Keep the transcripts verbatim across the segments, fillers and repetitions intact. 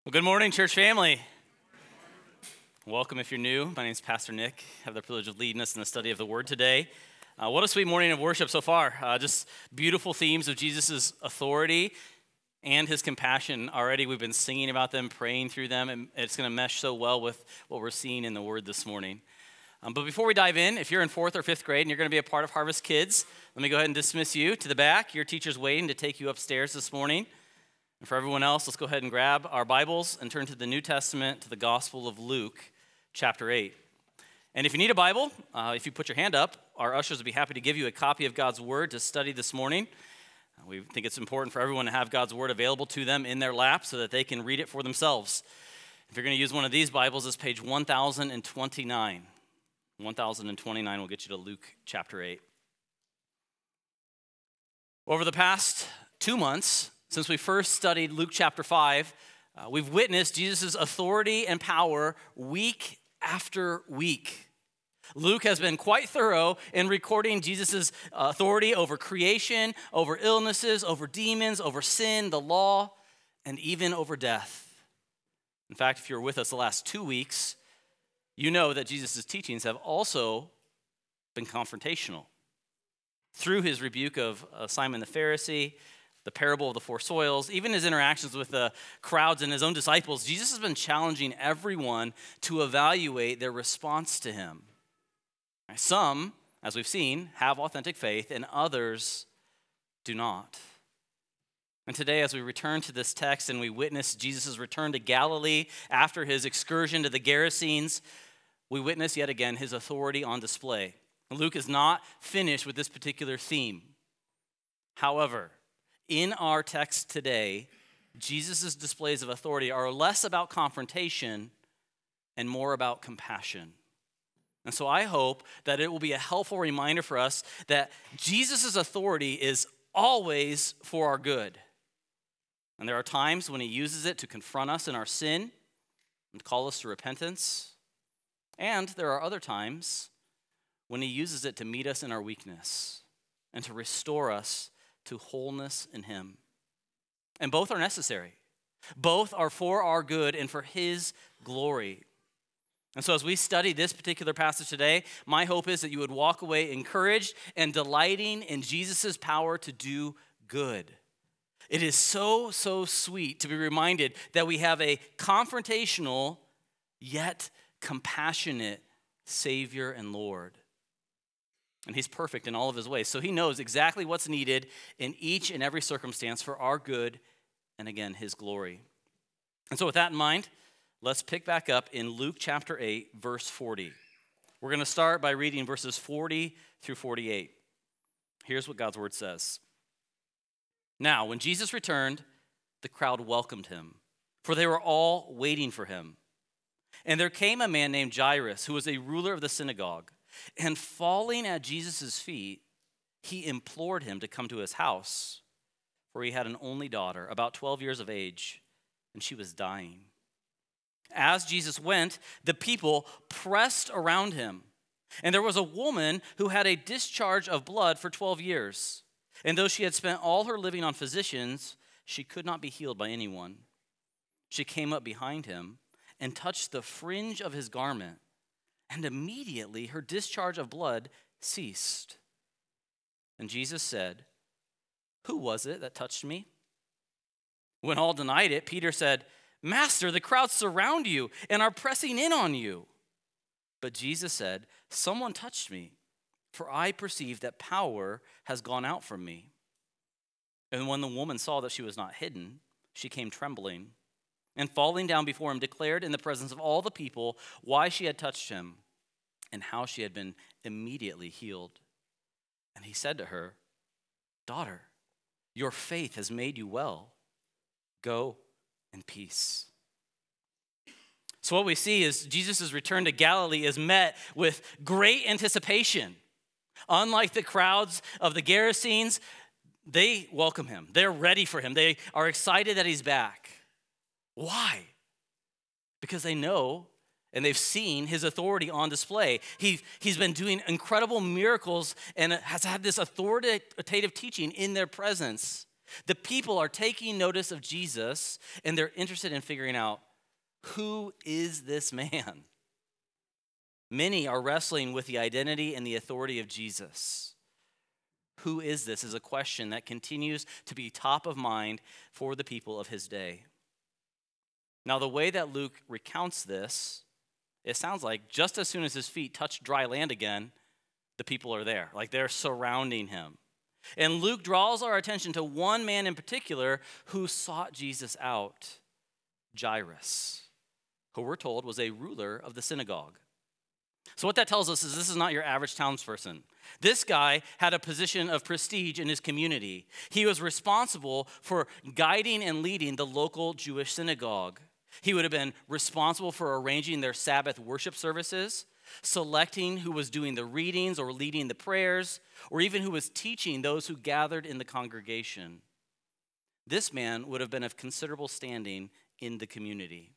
Well, good morning, church family. Welcome if you're new. My name is Pastor Nick. I have the privilege of leading us in the study of the Word today. Uh, what a sweet morning of worship so far. Uh, just beautiful themes of Jesus' authority and his compassion. Already we've been singing about them, praying through them, and it's going to mesh so well with what we're seeing in the Word this morning. Um, but before we dive in, if you're in fourth or fifth grade and you're going to be a part of Harvest Kids, let me go ahead and dismiss you to the back. Your teacher's waiting to take you upstairs this morning. And for everyone else, let's go ahead and grab our Bibles and turn to the New Testament, to the Gospel of Luke, chapter eight. And if you need a Bible, uh, if you put your hand up, our ushers would be happy to give you a copy of God's Word to study this morning. Uh, we think it's important for everyone to have God's Word available to them in their lap so that they can read it for themselves. If you're going to use one of these Bibles, it's page one thousand twenty-nine. one thousand twenty-nine will get you to Luke chapter eight. Over the past two months, since we first studied Luke chapter five, uh, we've witnessed Jesus' authority and power week after week. Luke has been quite thorough in recording Jesus' authority over creation, over illnesses, over demons, over sin, the law, and even over death. In fact, if you're with us the last two weeks, you know that Jesus' teachings have also been confrontational. Through his rebuke of uh, Simon the Pharisee, the parable of the four soils, even his interactions with the crowds and his own disciples, Jesus has been challenging everyone to evaluate their response to him. Some, as we've seen, have authentic faith, and others do not. And today, as we return to this text and we witness Jesus' return to Galilee after his excursion to the Gerasenes, we witness yet again his authority on display. Luke is not finished with this particular theme. However, in our text today, Jesus' displays of authority are less about confrontation and more about compassion. And so I hope that it will be a helpful reminder for us that Jesus' authority is always for our good. And there are times when he uses it to confront us in our sin and call us to repentance. And there are other times when he uses it to meet us in our weakness and to restore us to wholeness in him. And both are necessary. Both are for our good and for his glory. And so as we study this particular passage today, my hope is that you would walk away encouraged and delighting in Jesus' power to do good. It is so, so sweet to be reminded that we have a confrontational yet compassionate Savior and Lord. And he's perfect in all of his ways. So he knows exactly what's needed in each and every circumstance for our good and, again, his glory. And so with that in mind, let's pick back up in Luke chapter eight, verse forty. We're going to start by reading verses forty through forty-eight. Here's what God's word says. Now, when Jesus returned, the crowd welcomed him, for they were all waiting for him. And there came a man named Jairus, who was a ruler of the synagogue. And falling at Jesus' feet, he implored him to come to his house, for he had an only daughter, about twelve years of age, and she was dying. As Jesus went, the people pressed around him. And there was a woman who had a discharge of blood for twelve years. And though she had spent all her living on physicians, she could not be healed by anyone. She came up behind him and touched the fringe of his garment. And immediately her discharge of blood ceased. And Jesus said, "Who was it that touched me?" When all denied it, Peter said, "Master, the crowds surround you and are pressing in on you." But Jesus said, "Someone touched me, for I perceive that power has gone out from me." And when the woman saw that she was not hidden, she came trembling, and falling down before him, declared in the presence of all the people why she had touched him and how she had been immediately healed. And he said to her, "Daughter, your faith has made you well. Go in peace." So what we see is Jesus' return to Galilee is met with great anticipation. Unlike the crowds of the Gerasenes, they welcome him. They're ready for him. They are excited that he's back. Why? Because they know and they've seen his authority on display. He, he's been doing incredible miracles and has had this authoritative teaching in their presence. The people are taking notice of Jesus, and they're interested in figuring out, who is this man? Many are wrestling with the identity and the authority of Jesus. Who is this is a question that continues to be top of mind for the people of his day. Now, the way that Luke recounts this, it sounds like just as soon as his feet touch dry land again, the people are there, like they're surrounding him. And Luke draws our attention to one man in particular who sought Jesus out, Jairus, who we're told was a ruler of the synagogue. So what that tells us is this is not your average townsperson. This guy had a position of prestige in his community. He was responsible for guiding and leading the local Jewish synagogue. He would have been responsible for arranging their Sabbath worship services, selecting who was doing the readings or leading the prayers, or even who was teaching those who gathered in the congregation. This man would have been of considerable standing in the community.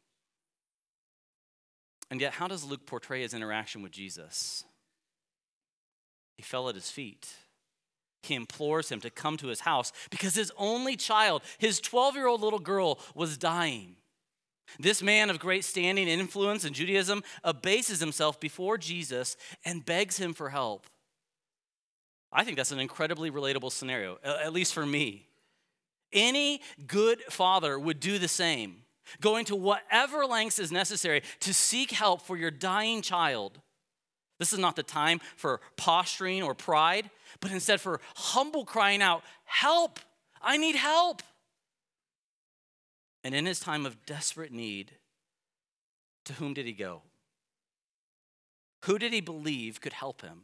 And yet, how does Luke portray his interaction with Jesus? He fell at his feet. He implores him to come to his house because his only child, his twelve-year-old little girl, was dying. This man of great standing and influence in Judaism abases himself before Jesus and begs him for help. I think that's an incredibly relatable scenario, at least for me. Any good father would do the same, going to whatever lengths is necessary to seek help for your dying child. This is not the time for posturing or pride, but instead for humble crying out, "Help! I need help!" And in his time of desperate need, to whom did he go? Who did he believe could help him?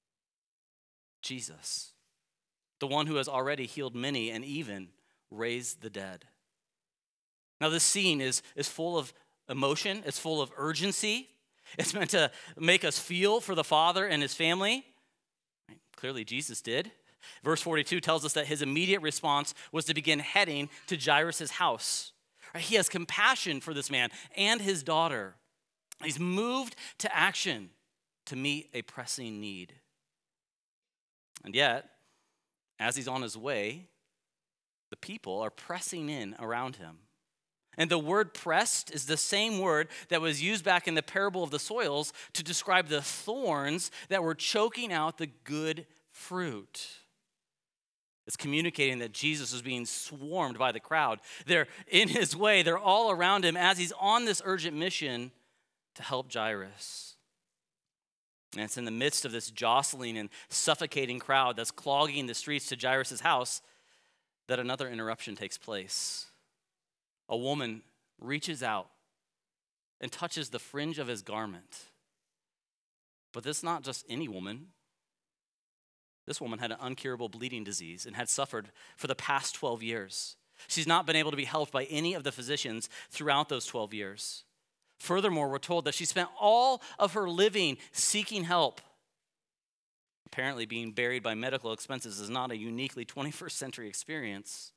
Jesus, the one who has already healed many and even raised the dead. Now, this scene is, is full of emotion. It's full of urgency. It's meant to make us feel for the Father and his family. Clearly, Jesus did. Verse forty-two tells us that his immediate response was to begin heading to Jairus' house. He has compassion for this man and his daughter. He's moved to action to meet a pressing need. And yet, as he's on his way, the people are pressing in around him. And the word pressed is the same word that was used back in the parable of the soils to describe the thorns that were choking out the good fruit. It's communicating that Jesus was being swarmed by the crowd. They're in his way. They're all around him as he's on this urgent mission to help Jairus. And it's in the midst of this jostling and suffocating crowd that's clogging the streets to Jairus' house that another interruption takes place. A woman reaches out and touches the fringe of his garment. But this is not just any woman. This woman had an incurable bleeding disease and had suffered for the past twelve years. She's not been able to be helped by any of the physicians throughout those twelve years. Furthermore, we're told that she spent all of her living seeking help. Apparently, being buried by medical expenses is not a uniquely twenty-first century experience.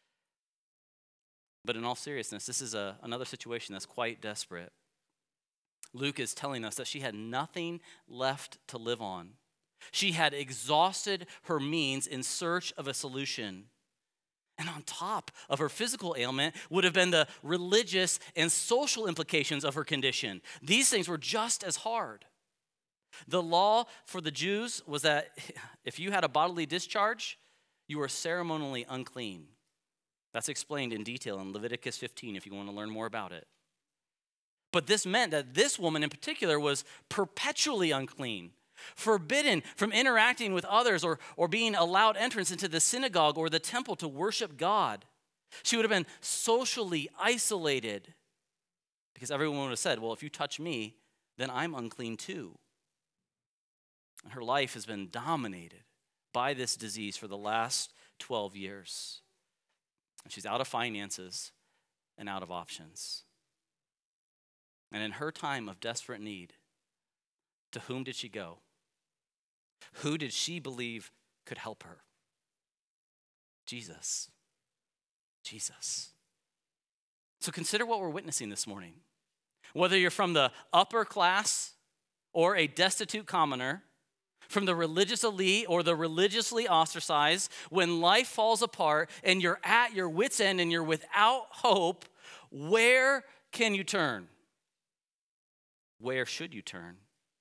But in all seriousness, this is a, another situation that's quite desperate. Luke is telling us that she had nothing left to live on. She had exhausted her means in search of a solution. And on top of her physical ailment would have been the religious and social implications of her condition. These things were just as hard. The law for the Jews was that if you had a bodily discharge, you were ceremonially unclean. That's explained in detail in Leviticus fifteen if you want to learn more about it. But this meant that this woman in particular was perpetually unclean, forbidden from interacting with others or, or being allowed entrance into the synagogue or the temple to worship God. She would have been socially isolated because everyone would have said, well, if you touch me, then I'm unclean too. And her life has been dominated by this disease for the last twelve years. And she's out of finances and out of options. And in her time of desperate need, to whom did she go? Who did she believe could help her? Jesus. Jesus. So consider what we're witnessing this morning. Whether you're from the upper class or a destitute commoner, from the religious elite or the religiously ostracized, when life falls apart and you're at your wit's end and you're without hope, where can you turn? Where should you turn?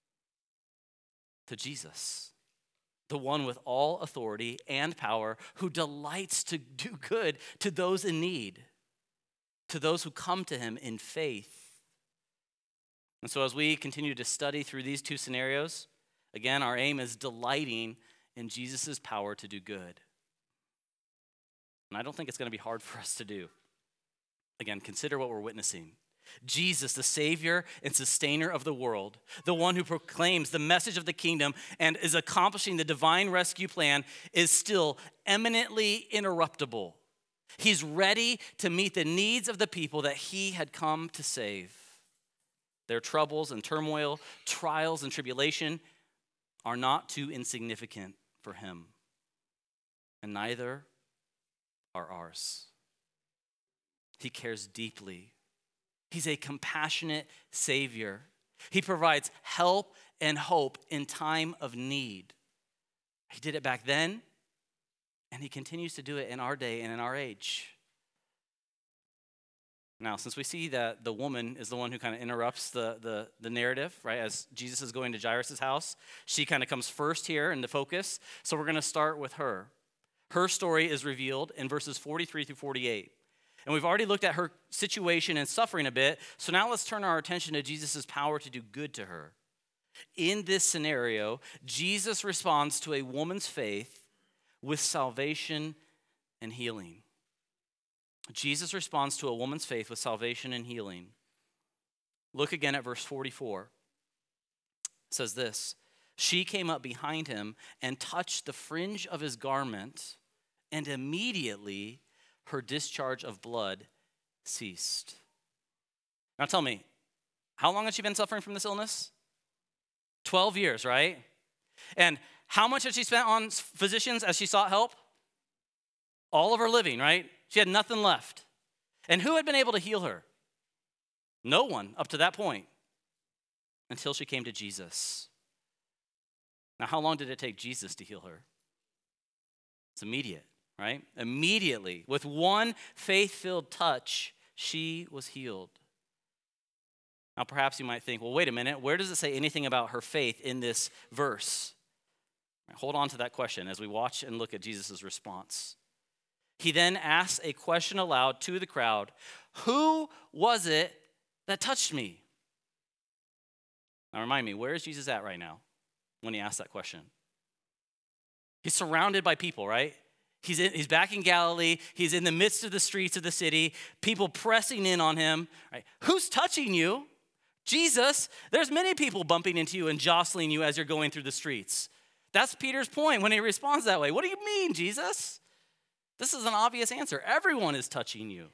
To Jesus, the one with all authority and power, who delights to do good to those in need, to those who come to him in faith. And so as we continue to study through these two scenarios, again, our aim is delighting in Jesus' power to do good. And I don't think it's going to be hard for us to do. Again, consider what we're witnessing. Jesus, the Savior and sustainer of the world, the one who proclaims the message of the kingdom and is accomplishing the divine rescue plan, is still eminently interruptible. He's ready to meet the needs of the people that he had come to save. Their troubles and turmoil, trials and tribulation are not too insignificant for him, and neither are ours. He cares deeply. He's a compassionate Savior. He provides help and hope in time of need. He did it back then, and he continues to do it in our day and in our age. Now, since we see that the woman is the one who kind of interrupts the, the, the narrative, right, as Jesus is going to Jairus' house, she kind of comes first here in the focus. So we're going to start with her. Her story is revealed in verses forty-three through forty-eight. And we've already looked at her situation and suffering a bit. So now let's turn our attention to Jesus' power to do good to her. In this scenario, Jesus responds to a woman's faith with salvation and healing. Jesus responds to a woman's faith with salvation and healing. Look again at verse forty-four. It says this: she came up behind him and touched the fringe of his garment, and immediately her discharge of blood ceased. Now tell me, how long has she been suffering from this illness? twelve years, right? And how much had she spent on physicians as she sought help? All of her living, right? She had nothing left. And who had been able to heal her? No one up to that point, until she came to Jesus. Now, how long did it take Jesus to heal her? It's immediate, right? Immediately, with one faith-filled touch, she was healed. Now, perhaps you might think, well, wait a minute, where does it say anything about her faith in this verse? Hold on to that question as we watch and look at Jesus' response. He then asks a question aloud to the crowd: who was it that touched me? Now remind me, where is Jesus at right now when he asks that question? He's surrounded by people, right? He's, in, he's back in Galilee. He's in the midst of the streets of the city, people pressing in on him. Right? Who's touching you? Jesus. There's many people bumping into you and jostling you as you're going through the streets. That's Peter's point when he responds that way. What do you mean, Jesus? This is an obvious answer. Everyone is touching you.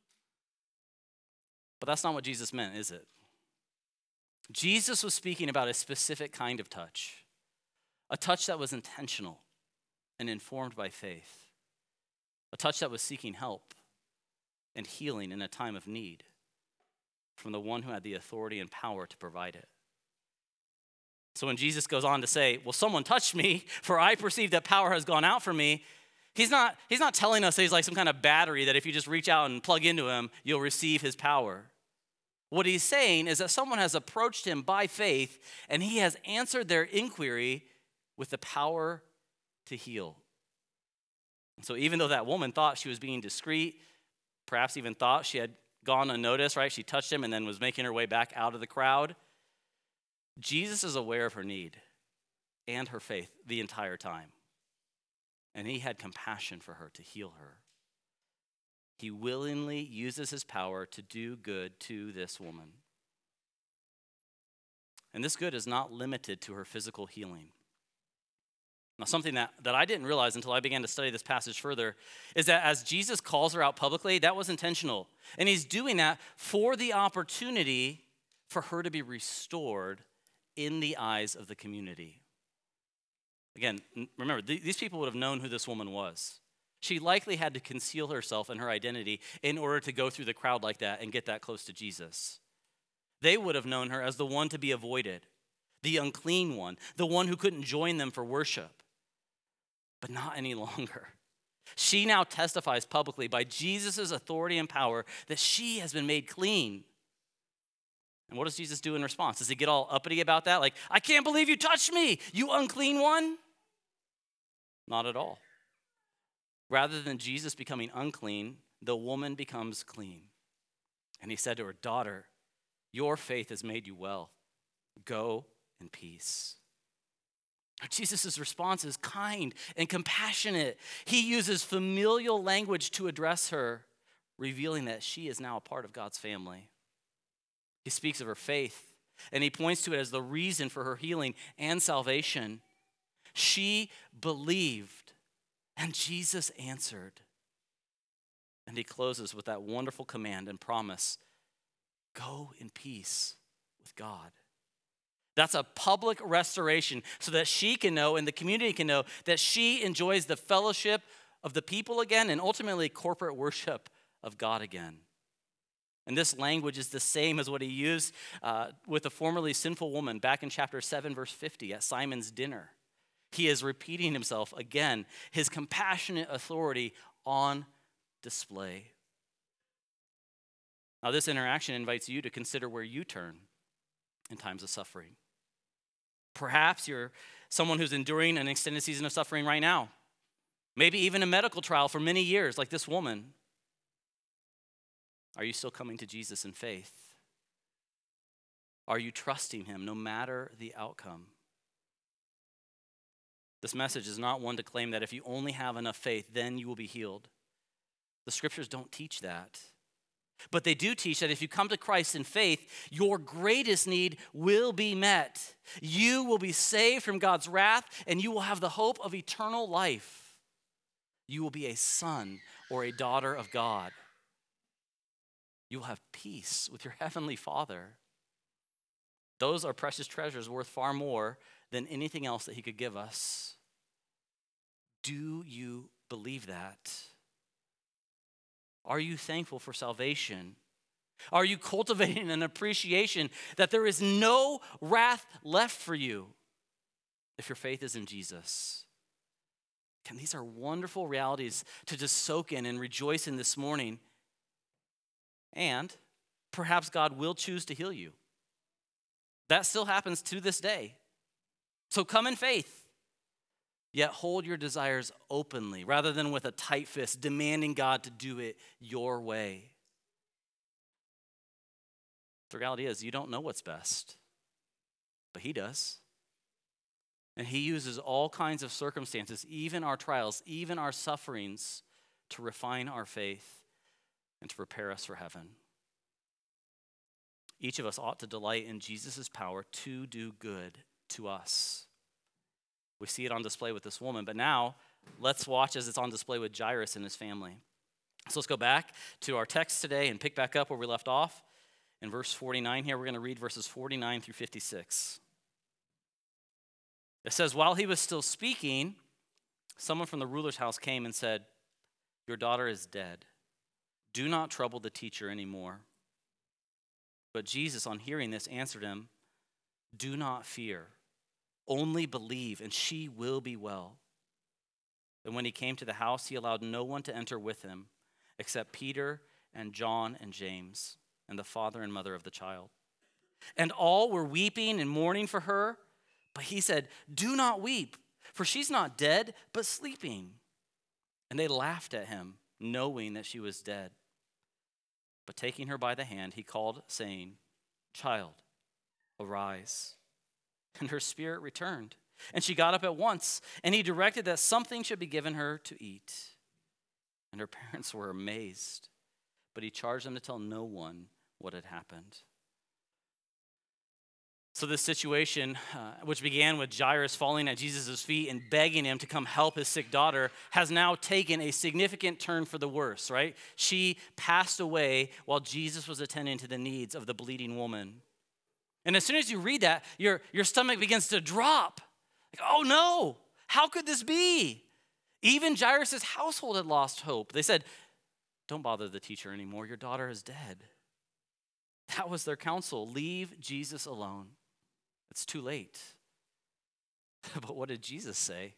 But that's not what Jesus meant, is it? Jesus was speaking about a specific kind of touch, a touch that was intentional and informed by faith, a touch that was seeking help and healing in a time of need from the one who had the authority and power to provide it. So when Jesus goes on to say, well, someone touched me, for I perceive that power has gone out from me, He's not, he's not telling us that he's like some kind of battery that if you just reach out and plug into him, you'll receive his power. What he's saying is that someone has approached him by faith, and he has answered their inquiry with the power to heal. And so even though that woman thought she was being discreet, perhaps even thought she had gone unnoticed, right? She touched him and then was making her way back out of the crowd. Jesus is aware of her need and her faith the entire time. And he had compassion for her to heal her. He willingly uses his power to do good to this woman. And this good is not limited to her physical healing. Now, something that, that I didn't realize until I began to study this passage further is that as Jesus calls her out publicly, that was intentional. And he's doing that for the opportunity for her to be restored in the eyes of the community. Again, remember, th- these people would have known who this woman was. She likely had to conceal herself and her identity in order to go through the crowd like that and get that close to Jesus. They would have known her as the one to be avoided, the unclean one, the one who couldn't join them for worship. But not any longer. She now testifies publicly by Jesus' authority and power that she has been made clean. And what does Jesus do in response? Does he get all uppity about that? Like, I can't believe you touched me, you unclean one? Not at all. Rather than Jesus becoming unclean, the woman becomes clean. And he said to her, daughter, your faith has made you well. Go in peace. Jesus' response is kind and compassionate. He uses familial language to address her, revealing that she is now a part of God's family. He speaks of her faith, and he points to it as the reason for her healing and salvation. She believed, and Jesus answered. And he closes with that wonderful command and promise, go in peace with God. That's a public restoration so that she can know and the community can know that she enjoys the fellowship of the people again and ultimately corporate worship of God again. And this language is the same as what he used uh, with the formerly sinful woman back in chapter seven, verse fifty at Simon's dinner. He is repeating himself again, his compassionate authority on display. Now, this interaction invites you to consider where you turn in times of suffering. Perhaps you're someone who's enduring an extended season of suffering right now. Maybe even a medical trial for many years, like this woman. Are you still coming to Jesus in faith? Are you trusting him no matter the outcome? This message is not one to claim that if you only have enough faith, then you will be healed. The scriptures don't teach that. But they do teach that if you come to Christ in faith, your greatest need will be met. You will be saved from God's wrath, and you will have the hope of eternal life. You will be a son or a daughter of God. You will have peace with your heavenly Father. Those are precious treasures worth far more than anything else that he could give us. Do you believe that? Are you thankful for salvation? Are you cultivating an appreciation that there is no wrath left for you if your faith is in Jesus? And these are wonderful realities to just soak in and rejoice in this morning. And perhaps God will choose to heal you. That still happens to this day. So come in faith. Yet hold your desires openly rather than with a tight fist, demanding God to do it your way. The reality is you don't know what's best, but he does. And he uses all kinds of circumstances, even our trials, even our sufferings, to refine our faith and to prepare us for heaven. Each of us ought to delight in Jesus' power to do good to us. We see it on display with this woman, but now let's watch as it's on display with Jairus and his family. So let's go back to our text today and pick back up where we left off. In verse forty-nine here, we're going to read verses forty-nine through fifty-six. It says, while he was still speaking, someone from the ruler's house came and said, your daughter is dead. Do not trouble the teacher anymore. But Jesus, on hearing this, answered him, do not fear. Only believe, and she will be well. And when he came to the house, he allowed no one to enter with him, except Peter and John and James, and the father and mother of the child. And all were weeping and mourning for her. But he said, do not weep, for she's not dead, but sleeping. And they laughed at him, knowing that she was dead. But taking her by the hand, he called, saying, child, arise. And her spirit returned, and she got up at once, and he directed that something should be given her to eat. And her parents were amazed, but he charged them to tell no one what had happened. So this situation, uh, which began with Jairus falling at Jesus' feet and begging him to come help his sick daughter, has now taken a significant turn for the worse, right? She passed away while Jesus was attending to the needs of the bleeding woman. And as soon as you read that, your, your stomach begins to drop. Like, oh no, how could this be? Even Jairus' household had lost hope. They said, don't bother the teacher anymore. Your daughter is dead. That was their counsel. Leave Jesus alone. It's too late. But what did Jesus say?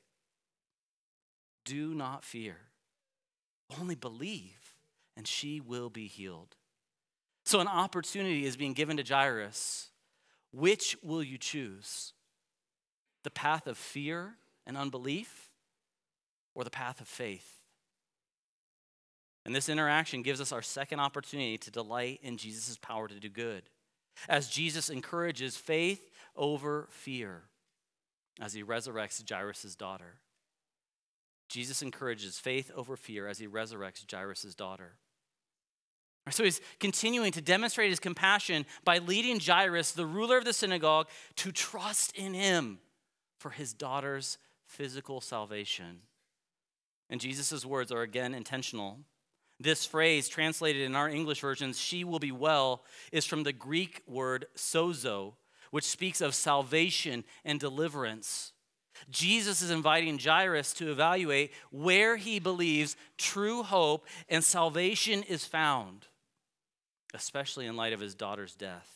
Do not fear. Only believe, and she will be healed. So an opportunity is being given to Jairus. Which will you choose? The path of fear and unbelief, or the path of faith? And this interaction gives us our second opportunity to delight in Jesus' power to do good, as Jesus encourages faith over fear as he resurrects Jairus' daughter. Jesus encourages faith over fear as he resurrects Jairus' daughter. So he's continuing to demonstrate his compassion by leading Jairus, the ruler of the synagogue, to trust in him for his daughter's physical salvation. And Jesus' words are again intentional. This phrase, translated in our English versions, she will be well, is from the Greek word sozo, which speaks of salvation and deliverance. Jesus is inviting Jairus to evaluate where he believes true hope and salvation is found, especially in light of his daughter's death.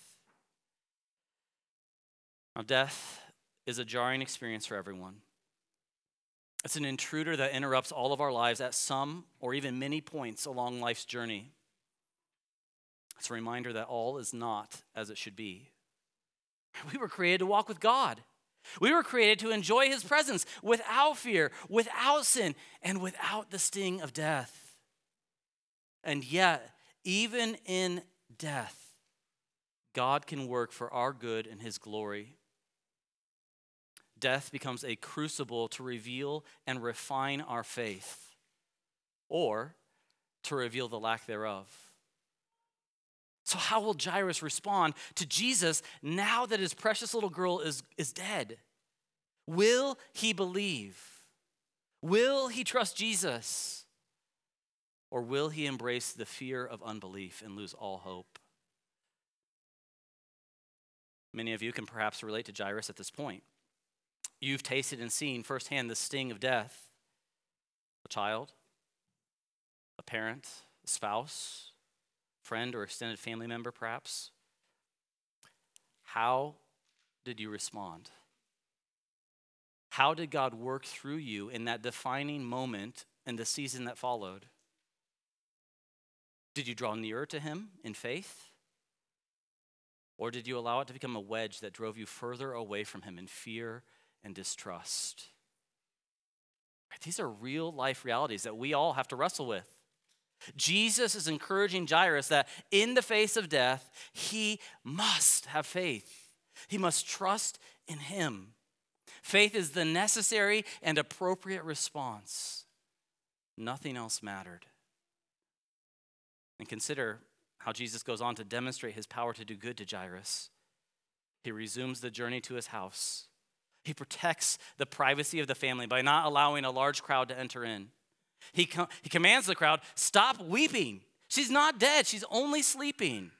Now, death is a jarring experience for everyone. It's an intruder that interrupts all of our lives at some or even many points along life's journey. It's a reminder that all is not as it should be. We were created to walk with God. We were created to enjoy his presence without fear, without sin, and without the sting of death. And yet, even in death, God can work for our good and his glory. Death becomes a crucible to reveal and refine our faith, or to reveal the lack thereof. So how will Jairus respond to Jesus now that his precious little girl is, is dead? Will he believe? Will he trust Jesus? Or will he embrace the fear of unbelief and lose all hope? Many of you can perhaps relate to Jairus at this point. You've tasted and seen firsthand the sting of death. A child, a parent, a spouse, friend or extended family member perhaps. How did you respond? How did God work through you in that defining moment and the season that followed? Did you draw nearer to him in faith? Or did you allow it to become a wedge that drove you further away from him in fear and distrust? These are real life realities that we all have to wrestle with. Jesus is encouraging Jairus that in the face of death, he must have faith. He must trust in him. Faith is the necessary and appropriate response. Nothing else mattered. And consider how Jesus goes on to demonstrate his power to do good to Jairus. He resumes the journey to his house. He protects the privacy of the family by not allowing a large crowd to enter in. He, com- he commands the crowd, stop weeping. She's not dead. She's only sleeping.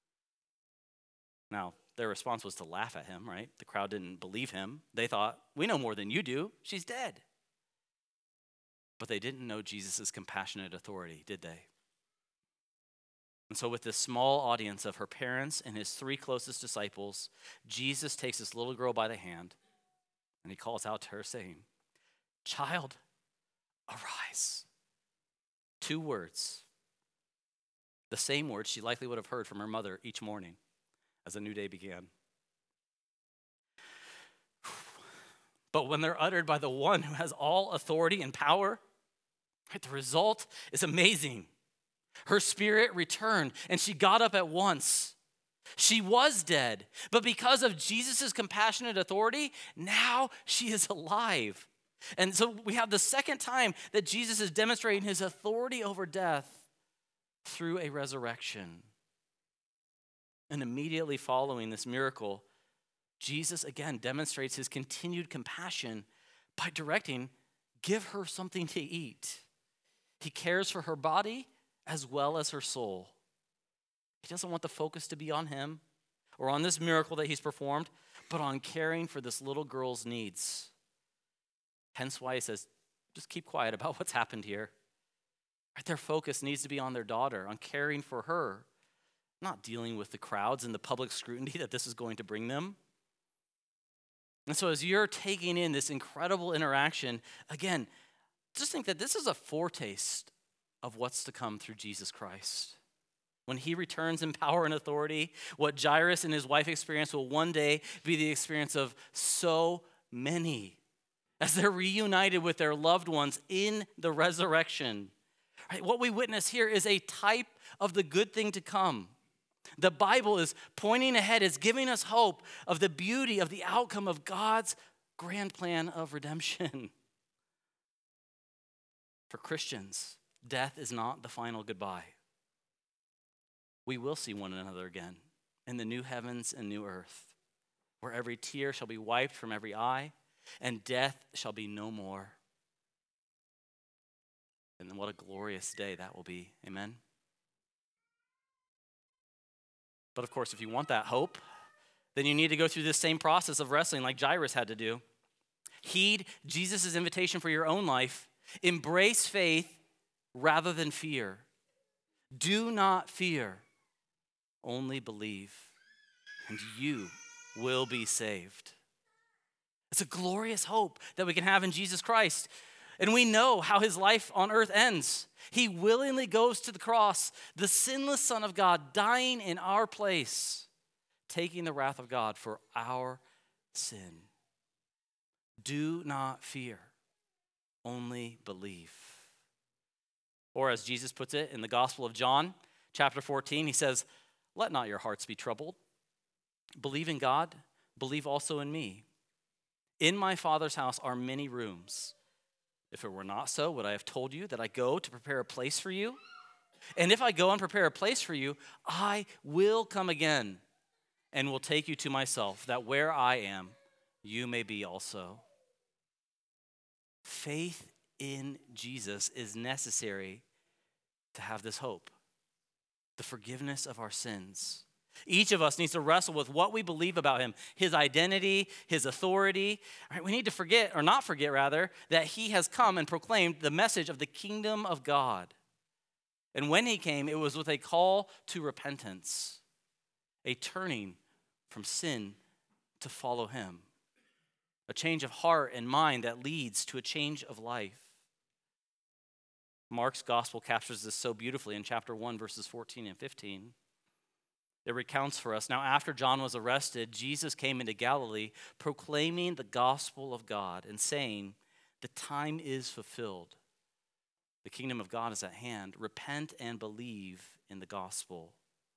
Now, their response was to laugh at him, right? The crowd didn't believe him. They thought, we know more than you do. She's dead. But they didn't know Jesus' compassionate authority, did they? And so with this small audience of her parents and his three closest disciples, Jesus takes this little girl by the hand and he calls out to her saying, "Child, arise." Two words. The same words she likely would have heard from her mother each morning as a new day began. But when they're uttered by the one who has all authority and power, right, the result is amazing. Her spirit returned and she got up at once. She was dead, but because of Jesus' compassionate authority, now she is alive. And so we have the second time that Jesus is demonstrating his authority over death through a resurrection. And immediately following this miracle, Jesus again demonstrates his continued compassion by directing, give her something to eat. He cares for her body as well as her soul. He doesn't want the focus to be on him or on this miracle that he's performed, but on caring for this little girl's needs. Hence why he says, just keep quiet about what's happened here. Right, their focus needs to be on their daughter, on caring for her, not dealing with the crowds and the public scrutiny that this is going to bring them. And so as you're taking in this incredible interaction, again, just think that this is a foretaste of what's to come through Jesus Christ. When he returns in power and authority, what Jairus and his wife experienced will one day be the experience of so many as they're reunited with their loved ones in the resurrection. Right? What we witness here is a type of the good thing to come. The Bible is pointing ahead, is giving us hope of the beauty of the outcome of God's grand plan of redemption. For Christians, death is not the final goodbye. We will see one another again in the new heavens and new earth, where every tear shall be wiped from every eye, and death shall be no more. And then what a glorious day that will be. Amen? But of course, if you want that hope, then you need to go through this same process of wrestling like Jairus had to do. Heed Jesus' invitation for your own life. Embrace faith rather than fear. Do not fear. Only believe, and you will be saved. It's a glorious hope that we can have in Jesus Christ. And we know how his life on earth ends. He willingly goes to the cross, the sinless Son of God, dying in our place, taking the wrath of God for our sin. Do not fear, only believe. Or as Jesus puts it in the Gospel of John, chapter fourteen, he says, "Let not your hearts be troubled. Believe in God, believe also in me. In my Father's house are many rooms. If it were not so, would I have told you that I go to prepare a place for you? And if I go and prepare a place for you, I will come again and will take you to myself, that where I am, you may be also." Faith in Jesus is necessary to have this hope, the forgiveness of our sins. Each of us needs to wrestle with what we believe about him, his identity, his authority. All right, we need to forget, or not forget rather, that he has come and proclaimed the message of the kingdom of God. And when he came, it was with a call to repentance, a turning from sin to follow him, a change of heart and mind that leads to a change of life. Mark's gospel captures this so beautifully in chapter one, verses fourteen and fifteen. It recounts for us, now after John was arrested, Jesus came into Galilee proclaiming the gospel of God and saying, "The time is fulfilled. The kingdom of God is at hand. Repent and believe in the gospel."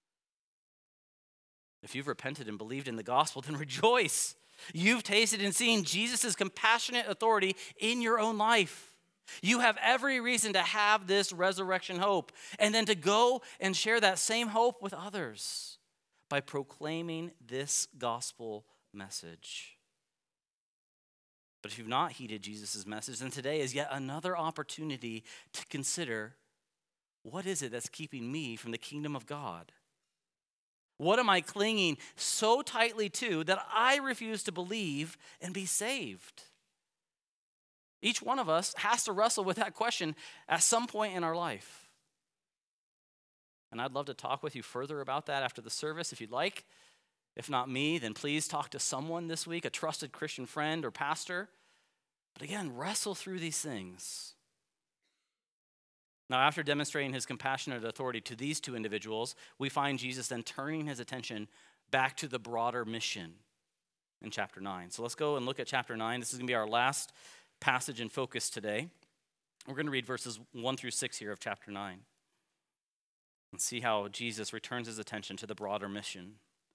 If you've repented and believed in the gospel, then rejoice. You've tasted and seen Jesus' compassionate authority in your own life. You have every reason to have this resurrection hope and then to go and share that same hope with others by proclaiming this gospel message. But if you've not heeded Jesus' message, then today is yet another opportunity to consider, what is it that's keeping me from the kingdom of God? What am I clinging so tightly to that I refuse to believe and be saved? Each one of us has to wrestle with that question at some point in our life. And I'd love to talk with you further about that after the service if you'd like. If not me, then please talk to someone this week, a trusted Christian friend or pastor. But again, wrestle through these things. Now, after demonstrating his compassionate authority to these two individuals, we find Jesus then turning his attention back to the broader mission in chapter nine. So let's go and look at chapter nine. This is going to be our last passage and focus today. We're going to read verses one through six here of chapter nine and see how Jesus returns his attention to the broader mission.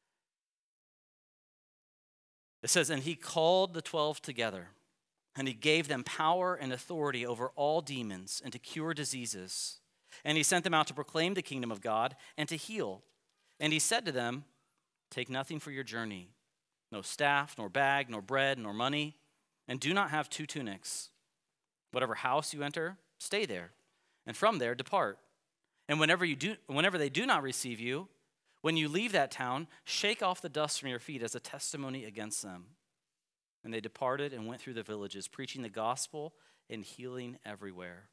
It says, "And he called the twelve together, and he gave them power and authority over all demons and to cure diseases. And he sent them out to proclaim the kingdom of God and to heal. And he said to them, 'Take nothing for your journey, no staff, nor bag, nor bread, nor money, and do not have two tunics. Whatever house you enter, stay there, and from there depart. And whenever you do, whenever they do not receive you, when you leave that town, shake off the dust from your feet as a testimony against them.' And they departed and went through the villages, preaching the gospel and healing everywhere."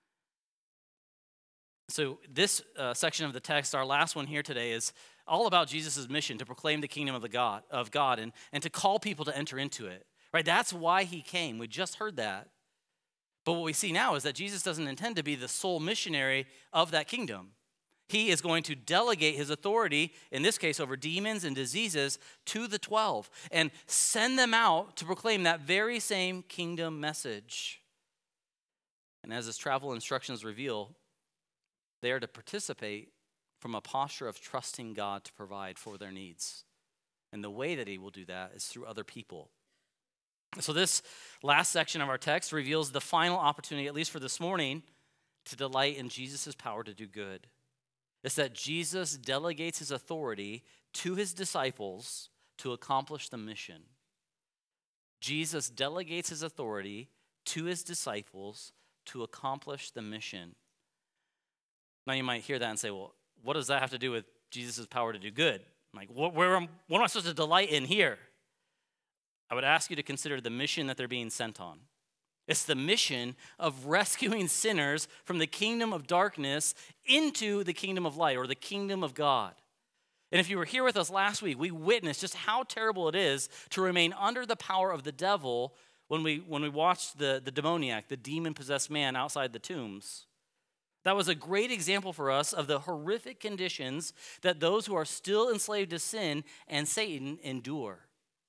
So this uh, section of the text, our last one here today, is all about Jesus' mission to proclaim the kingdom of the God of God and, and to call people to enter into it. right? That's why he came. We just heard that. But what we see now is that Jesus doesn't intend to be the sole missionary of that kingdom. He is going to delegate his authority, in this case over demons and diseases, to the twelve and send them out to proclaim that very same kingdom message. And as his travel instructions reveal, they are to participate from a posture of trusting God to provide for their needs. And the way that he will do that is through other people. So this last section of our text reveals the final opportunity, at least for this morning, to delight in Jesus' power to do good. It's that Jesus delegates his authority to his disciples to accomplish the mission. Jesus delegates his authority to his disciples to accomplish the mission. Now you might hear that and say, well, what does that have to do with Jesus' power to do good? Like, what, where am, what am I supposed to delight in here? I would ask you to consider the mission that they're being sent on. It's the mission of rescuing sinners from the kingdom of darkness into the kingdom of light, or the kingdom of God. And if you were here with us last week, we witnessed just how terrible it is to remain under the power of the devil when we when we watched the, the demoniac, the demon-possessed man outside the tombs. That was a great example for us of the horrific conditions that those who are still enslaved to sin and Satan endure.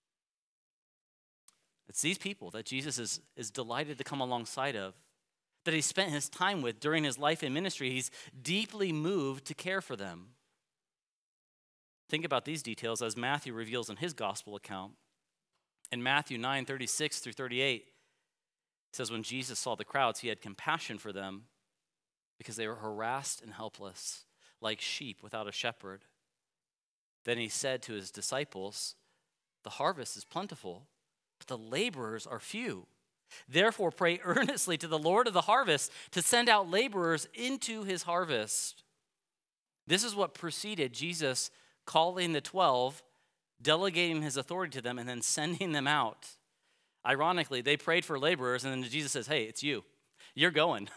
It's these people that Jesus is, is delighted to come alongside of, that he spent his time with during his life and ministry. He's deeply moved to care for them. Think about these details as Matthew reveals in his gospel account. In Matthew nine, thirty-six through thirty-eight, it says, when Jesus saw the crowds, he had compassion for them because they were harassed and helpless, like sheep without a shepherd. Then he said to his disciples, the harvest is plentiful, but the laborers are few. Therefore, pray earnestly to the Lord of the harvest to send out laborers into his harvest. This is what preceded Jesus calling the twelve, delegating his authority to them, and then sending them out. Ironically, they prayed for laborers, and then Jesus says, hey, it's you. You're going.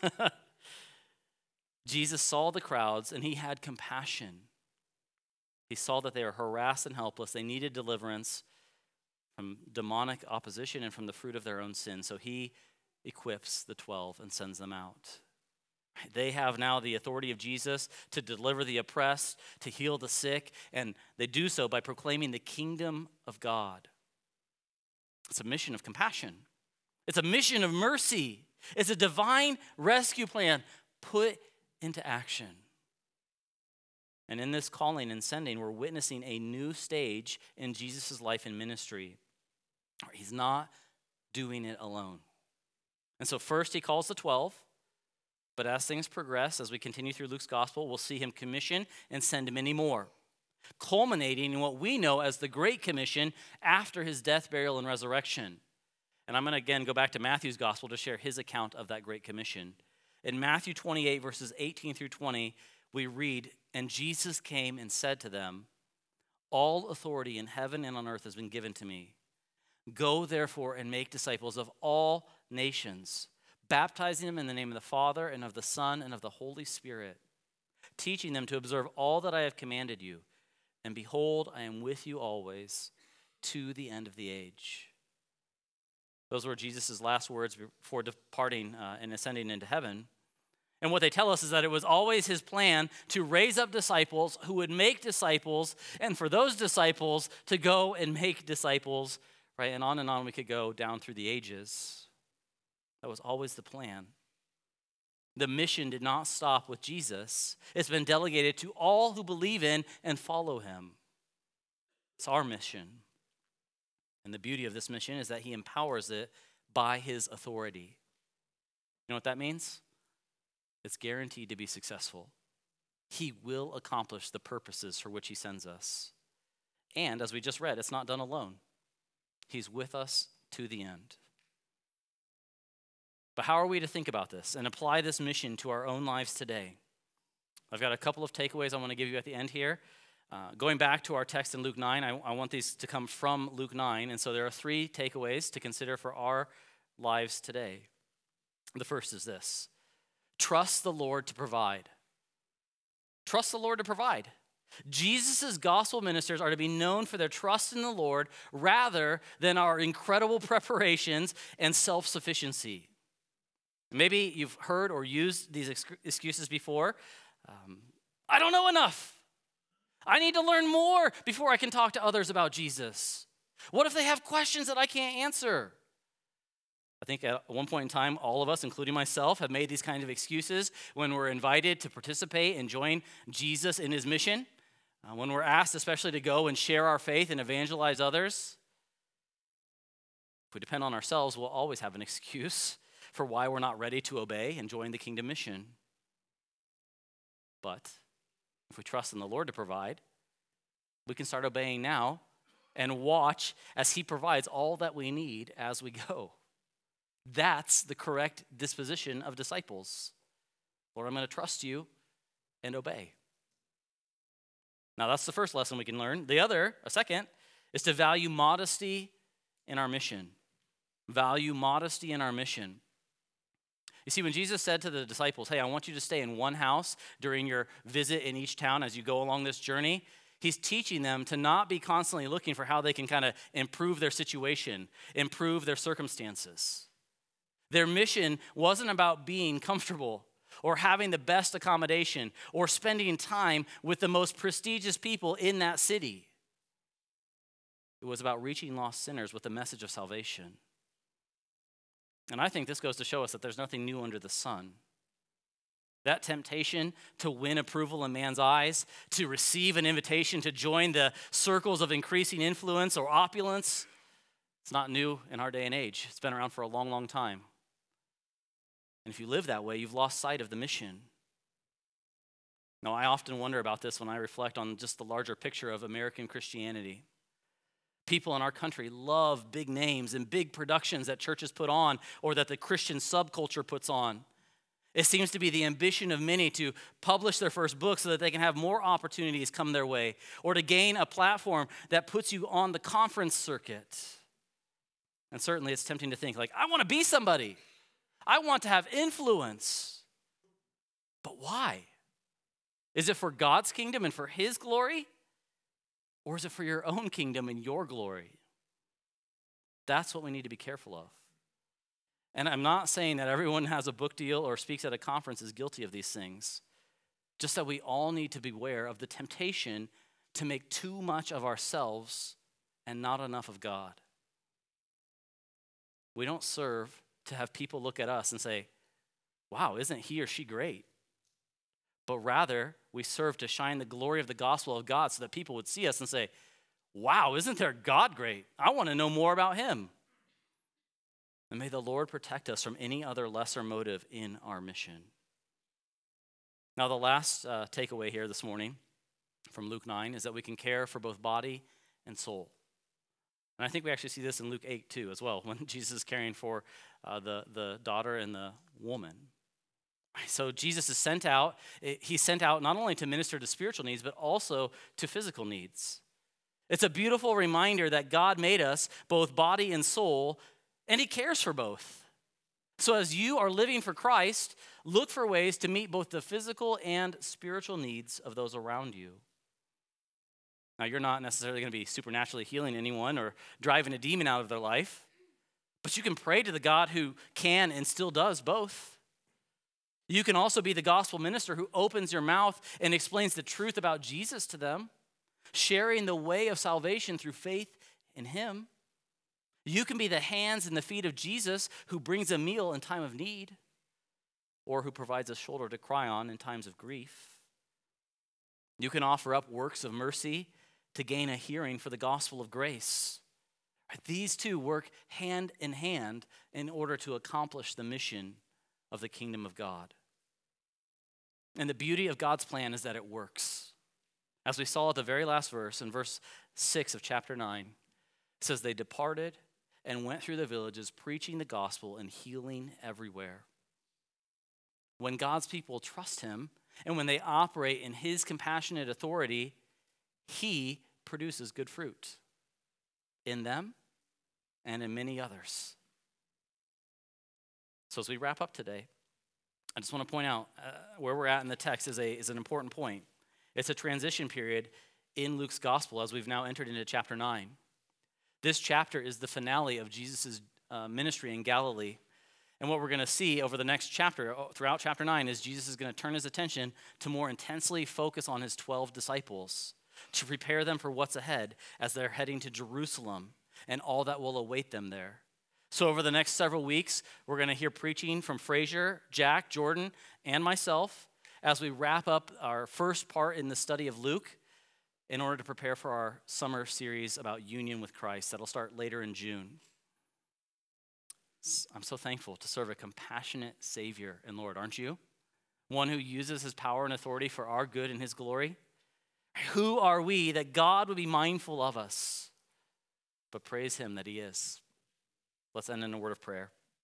Jesus saw the crowds, and he had compassion. He saw that they were harassed and helpless. They needed deliverance from demonic opposition and from the fruit of their own sin. So he equips the twelve and sends them out. They have now the authority of Jesus to deliver the oppressed, to heal the sick, and they do so by proclaiming the kingdom of God. It's a mission of compassion. It's a mission of mercy. It's a divine rescue plan put into action. And in this calling and sending, we're witnessing a new stage in Jesus' life and ministry. He's not doing it alone. And so first he calls the twelve, but as things progress, as we continue through Luke's gospel, we'll see him commission and send many more, culminating in what we know as the Great Commission after his death, burial, and resurrection. And I'm going to again go back to Matthew's gospel to share his account of that Great Commission. In Matthew twenty-eight, verses eighteen through twenty, we read, and Jesus came and said to them, all authority in heaven and on earth has been given to me. Go therefore and make disciples of all nations, baptizing them in the name of the Father and of the Son and of the Holy Spirit, teaching them to observe all that I have commanded you. And behold, I am with you always to the end of the age. Those were Jesus' last words before departing uh, and ascending into heaven. And what they tell us is that it was always his plan to raise up disciples who would make disciples, and for those disciples to go and make disciples, right? And on and on we could go down through the ages. That was always the plan. The mission did not stop with Jesus. It's been delegated to all who believe in and follow him. It's our mission. And the beauty of this mission is that he empowers it by his authority. You know what that means? It's guaranteed to be successful. He will accomplish the purposes for which he sends us. And as we just read, it's not done alone. He's with us to the end. But how are we to think about this and apply this mission to our own lives today? I've got a couple of takeaways I want to give you at the end here. Uh, going back to our text in Luke nine, I, I want these to come from Luke nine. And so there are three takeaways to consider for our lives today. The first is this: trust the Lord to provide. Trust the Lord to provide. Jesus' gospel ministers are to be known for their trust in the Lord rather than our incredible preparations and self-sufficiency. Maybe you've heard or used these ex- excuses before. Um, I don't know enough. I need to learn more before I can talk to others about Jesus. What if they have questions that I can't answer? I think at one point in time, all of us, including myself, have made these kinds of excuses when we're invited to participate and join Jesus in his mission. Uh, when we're asked especially to go and share our faith and evangelize others. If we depend on ourselves, we'll always have an excuse for why we're not ready to obey and join the kingdom mission. But if we trust in the Lord to provide, we can start obeying now and watch as he provides all that we need as we go. That's the correct disposition of disciples. Lord, I'm going to trust you and obey. Now, that's the first lesson we can learn. The other, a second, is to value modesty in our mission. Value modesty in our mission. You see, when Jesus said to the disciples, hey, I want you to stay in one house during your visit in each town as you go along this journey, he's teaching them to not be constantly looking for how they can kind of improve their situation, improve their circumstances. Their mission wasn't about being comfortable or having the best accommodation or spending time with the most prestigious people in that city. It was about reaching lost sinners with the message of salvation. And I think this goes to show us that there's nothing new under the sun. That temptation to win approval in man's eyes, to receive an invitation to join the circles of increasing influence or opulence, it's not new in our day and age. It's been around for a long, long time. And if you live that way, you've lost sight of the mission. Now, I often wonder about this when I reflect on just the larger picture of American Christianity. People in our country love big names and big productions that churches put on or that the Christian subculture puts on. It seems to be the ambition of many to publish their first book so that they can have more opportunities come their way or to gain a platform that puts you on the conference circuit. And certainly it's tempting to think like, I want to be somebody. I want to have influence. But why? Is it for God's kingdom and for his glory? Or is it for your own kingdom and your glory? That's what we need to be careful of. And I'm not saying that everyone who has a book deal or speaks at a conference is guilty of these things. Just that we all need to beware of the temptation to make too much of ourselves and not enough of God. We don't serve to have people look at us and say, wow, isn't he or she great? But rather, we serve to shine the glory of the gospel of God so that people would see us and say, wow, isn't their God great? I want to know more about him. And may the Lord protect us from any other lesser motive in our mission. Now, the last uh, takeaway here this morning from Luke nine is that we can care for both body and soul. And I think we actually see this in Luke eight too as well, when Jesus is caring for uh, the, the daughter and the woman. So Jesus is sent out. He's sent out not only to minister to spiritual needs, but also to physical needs. It's a beautiful reminder that God made us both body and soul, and he cares for both. So as you are living for Christ, look for ways to meet both the physical and spiritual needs of those around you. Now, you're not necessarily going to be supernaturally healing anyone or driving a demon out of their life, but you can pray to the God who can and still does both. You can also be the gospel minister who opens your mouth and explains the truth about Jesus to them, sharing the way of salvation through faith in him. You can be the hands and the feet of Jesus who brings a meal in time of need or who provides a shoulder to cry on in times of grief. You can offer up works of mercy to gain a hearing for the gospel of grace. These two work hand in hand in order to accomplish the mission of the kingdom of God. And the beauty of God's plan is that it works. As we saw at the very last verse, in verse six of chapter nine, it says, they departed and went through the villages preaching the gospel and healing everywhere. When God's people trust him and when they operate in his compassionate authority, he produces good fruit in them and in many others. So as we wrap up today, I just want to point out uh, where we're at in the text is, a, is an important point. It's a transition period in Luke's gospel as we've now entered into chapter nine. This chapter is the finale of Jesus' uh, ministry in Galilee. And what we're going to see over the next chapter, throughout chapter nine, is Jesus is going to turn his attention to more intensely focus on his twelve disciples, to prepare them for what's ahead as they're heading to Jerusalem and all that will await them there. So over the next several weeks, we're going to hear preaching from Fraser, Jack, Jordan, and myself as we wrap up our first part in the study of Luke in order to prepare for our summer series about union with Christ that'll start later in June. I'm so thankful to serve a compassionate Savior and Lord, aren't you? One who uses his power and authority for our good and his glory. Who are we that God would be mindful of us? But praise him that he is. Let's end in a word of prayer.